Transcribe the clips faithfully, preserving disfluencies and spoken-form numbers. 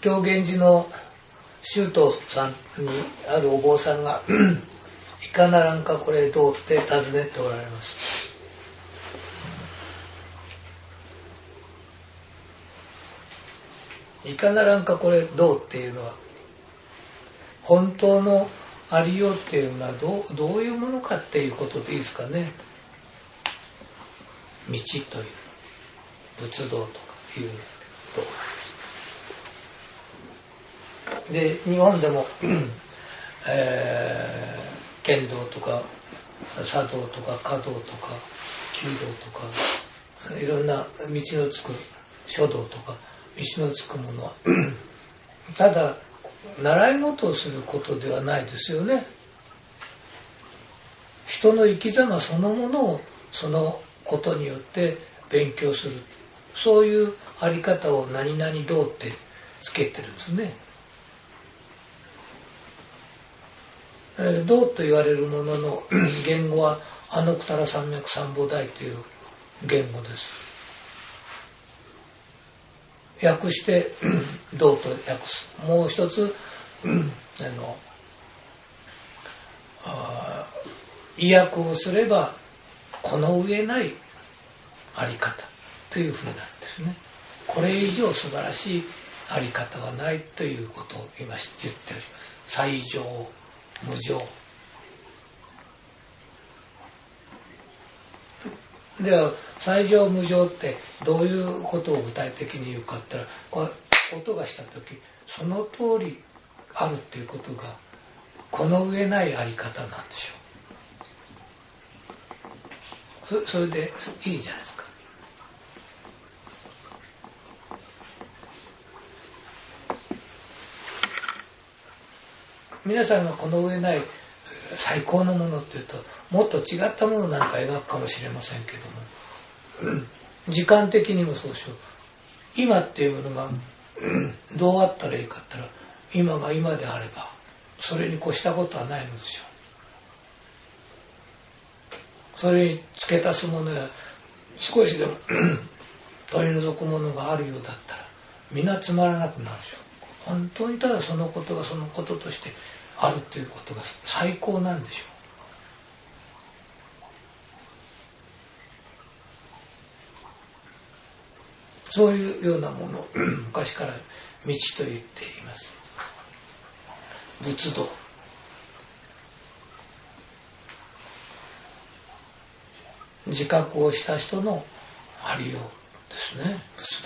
狂言寺の周東さんにあるお坊さんがいかならんかこれどうって尋ねておられます。いかならんかこれどうっていうのは、本当のありようっていうのはどう、どういうものかっていうことでいいですかね。道という仏道とか言うんですけど、で日本でも、えー、剣道とか茶道とか華道とか弓道とかいろんな道のつく書道とか道のつくものはただ習い事をすることではないですよね。人の生き様そのものをそのことによって勉強する、そういうあり方を何々道ってつけてるんですね。えー、道と言われるものの言語はアノクタラ山脈三菩提という言語です。訳して道と訳す。もう一つあのあ意訳をすればこの上ないあり方というふうなんですね。これ以上素晴らしいあり方はないということを今言っております。最上無上では最上無上ってどういうことを具体的に言うかって言ったら、これ音がした時その通りあるっていうことがこの上ないあり方なんでしょう。それでいいじゃないですか。皆さんがこの上ない最高のものっていうともっと違ったものなんか描くかもしれませんけども、時間的にもそうでしょう。今っていうものがどうあったらいいかって言ったら今が今であればそれに越したことはないのですよ。それに付け足すものや少しでも取り除くものがあるようだったら皆つまらなくなるでしょう。本当にただそのことがそのこととしてあるということが最高なんでしょう。そういうようなものを昔から道と言っています。仏道。自覚をした人のありようですね、仏道。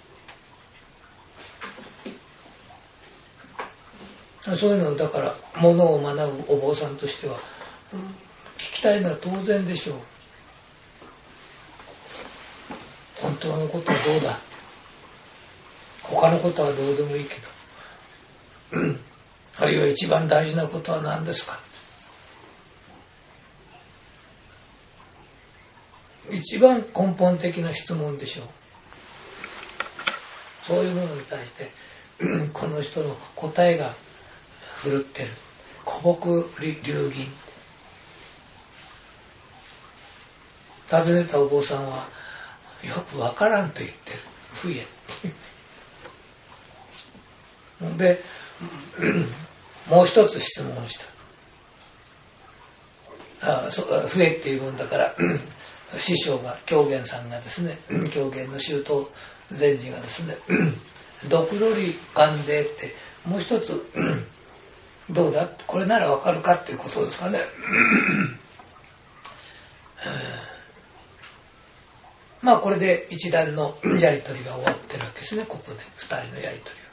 そういうのだからものを学ぶお坊さんとしては、うん、聞きたいのは当然でしょう。本当のことはどうだ、他のことはどうでもいいけど、うん、あるいは一番大事なことは何ですか。一番根本的な質問でしょう。そういうものに対して、うん、この人の答えがふるってる古木流銀。尋ねたお坊さんはよくわからんと言ってる。不えでもう一つ質問した。あそ不えっていうもんだから師匠が狂言さんがですね、狂言の周東禅師がですね独ろり関税ってもう一つどうだ、これならわかるかっていうことですかね。まあこれで一段のやり取りが終わってるわけですね。ここで二人のやり取りは、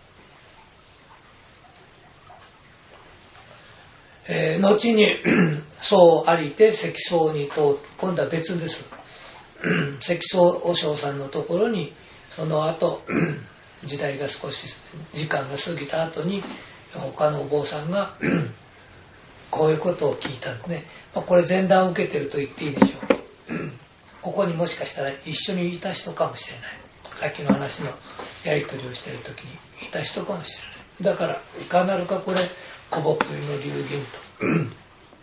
えー、後にそうありて積層に通って、今度は別です。積層和尚さんのところにその後時代が少し時間が過ぎた後に他のお坊さんがこういうことを聞いたんですね。まあ、これ前段を受けてると言っていいでしょう。ここにもしかしたら一緒にいた人かもしれない。さっきの話のやり取りをしている時にいた人かもしれない。だからいかなるかこれ古木の流銀と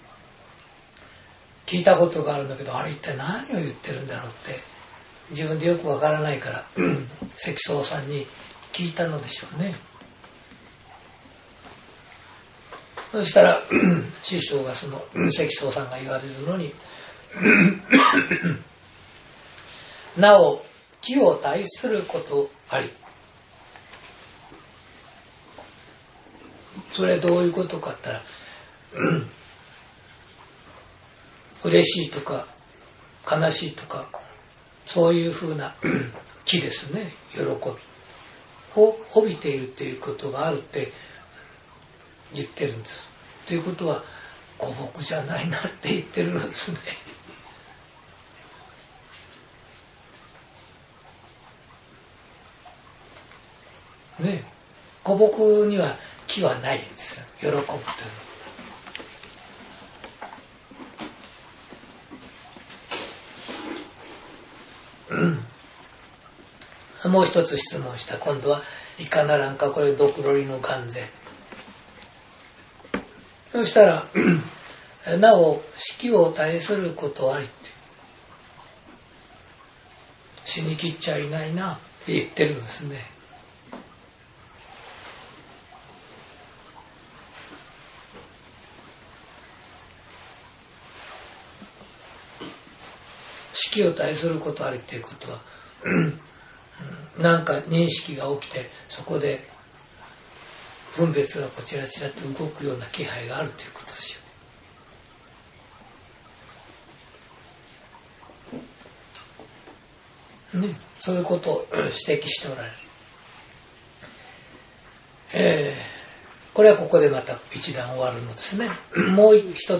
聞いたことがあるんだけど、あれ一体何を言ってるんだろうって自分でよくわからないから積層さんに聞いたのでしょうね。そしたら師匠がその関宗さんが言われるのになお気を大することあり。それどういうことかって言ったら嬉しいとか悲しいとかそういうふうな気ですね、喜びを帯びているっていうことがあるって言ってるんです。ということは古木じゃないなって言ってるんですね。ね、古木には気はないんですよ、喜ぶというの。もう一つ質問した。今度はいかならんかこれドクロリの眼前。そしたらなお死を絶することありって、死にきっちゃいないなって言ってるんですね。死を絶することありっていうことはなんか認識が起きてそこで分別がこちらちらと動くような気配があるということですよ。ね、そういうことを指摘しておられる。えー、これはここでまた一段終わるのですね。もう一つ